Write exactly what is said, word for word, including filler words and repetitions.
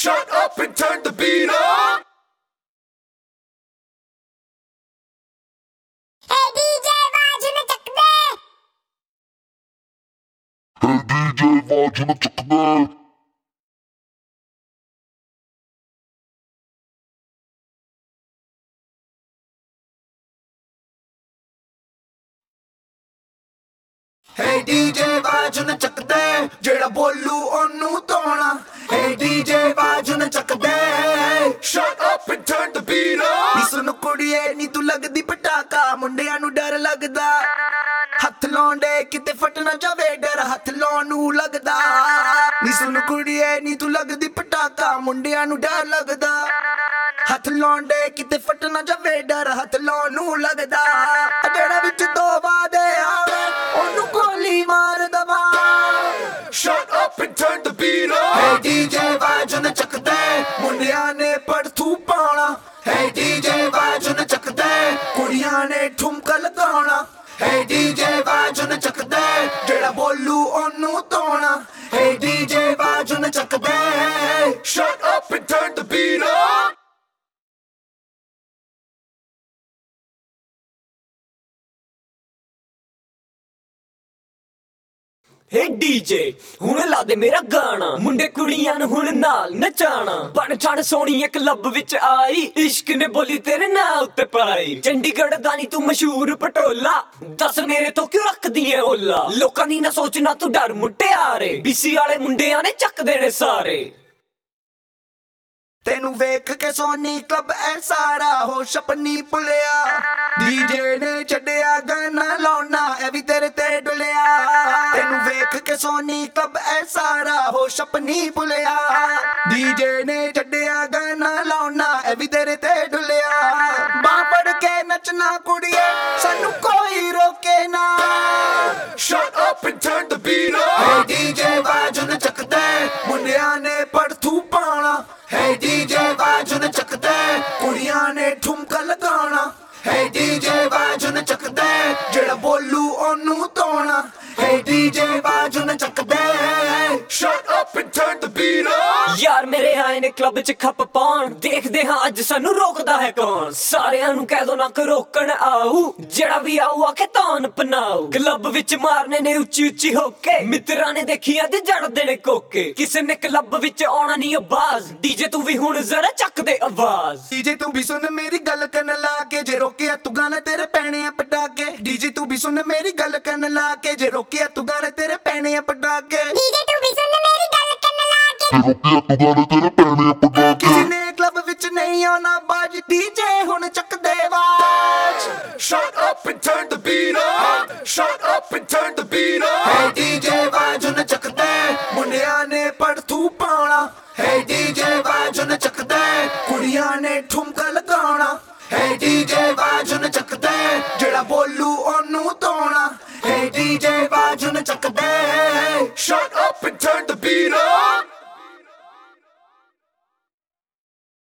Shut up and turn the beat up. Hey D J आवाज न चक दे। Hey D J आवाज न चक दे। Hey D J आवाज न चक दे, जेड़ा बोलू ओनू तोड़ा। Hey D J आवाज न चक दे। Shut up and turn the beat up. नी सुन कुड़िए नी तू लगदी पटाका, मुंडियां नू डर लगदा। हथ लौंडे किते फट ना जावे, डर हथ लाउण नू लगदा। नी सुन कुड़िए नी तू लगदी पटाका, मुंडियां नू डर लगदा। हथ लौंडे किते फट ना जावे, डर हथ लाउण नू लगदा। जेड़ा विच दो वादे आवे ओनू गोली मार दवा। Shut up and turn the beat up. Hey D J आवाज न चक दे, मुंडियां ने पड़थू पाउणा। Hey D J आवाज न चक दे, कुड़ियां ने ठुमका लगाउणा। Hey D J आवाज न चक दे, जेड़ा बोलू ओनू तोड़ा। Hey D J आवाज न चक दे। Shut up and turn the beat up. Hey DJ हुण ला दे मेरा गाना, मुंडे कुड़ियां नू हुण नाल नचाना। बन ठण सोहणी इक लब विच आई, इश्क ने बोली तेरे नां उत्ते पाई। चंडीगढ़ दा नी तू मशहूर पटोला, दस मेरे तो क्यों रखदी ऐ ओला। लोकां दी ना सोचना तू डर मुटियारे, बीसी वाले मुंडियां ने चक देने सारे। तेनू वेख के सोनी क्लब ऐ सारा होश अपनी भुलिया। डीजे ने छड्डिया गाना लाउना, ऐ भी तेरे ते डुलिया। तेनू वेख के सोनी क्लब ऐ सारा होश अपनी भुलिया। डीजे ने छड्डिया गाना लाउना, ऐ भी तेरे ते डुलिया। बांह फड़ के नचना कुड़िए, सानू कोई रोके ना। Shut up and turn the beat up. Hey D J आवाज न चक दे, मुंडियां ने पड़थू पाउणा। Hey D J आवाज न चक दे, कुड़ियां ने ठुमका लगाउणा। Hey D J आवाज न चक दे, जेड़ा बोलू ओनू तोड़ा। Hey D J आवाज न चक दे। Shut up and turn the beat up. यार मेरे आए ने क्लब च खप पाउण, देखदे हां अज सानू रोकदा है कौन। सारेयां नू कह दो ना कि रोकण आऊ, जेड़ा भी आऊ आके तान पनाऊ। क्लब विच मारने ने उच्ची उच्ची होके, मित्रां ने देखिया ते जड़ देने कोके। किसे ने क्लब विच आउणा नी आवाज, डीजे तू भी हुण जरा चक दे आवाज। डीजे तू भी सुन मेरी गल कन ला के, जे रोकिया तू गाना तेरे पैणे आ पटाके। डीजे तू भी सुन मेरी गल कन ला के, जे रोकिया तू गाना तेरे पैणे आ पटाके। डीजे तू भी सुन मेरी गल कन ला के, रोकिया तू गाने तेरे पैणे आ पटाके। किसी ने क्लब विच नहीं आना बाज, डीजे हुण चक दे आवाज। Shut up and turn the beat up. Shut up and turn the beat up. Hey D J आवाज न चक दे, मुंडियां ने पड़थू पाउणा। Hey D J आवाज न चक दे, कुड़ियां ने ठुमका लगाउणा। Hey D J आवाज न चक दे, जेड़ा बोलू ओनू तोड़ा। Hey D J आवाज न चक दे। Shut up and turn the beat up.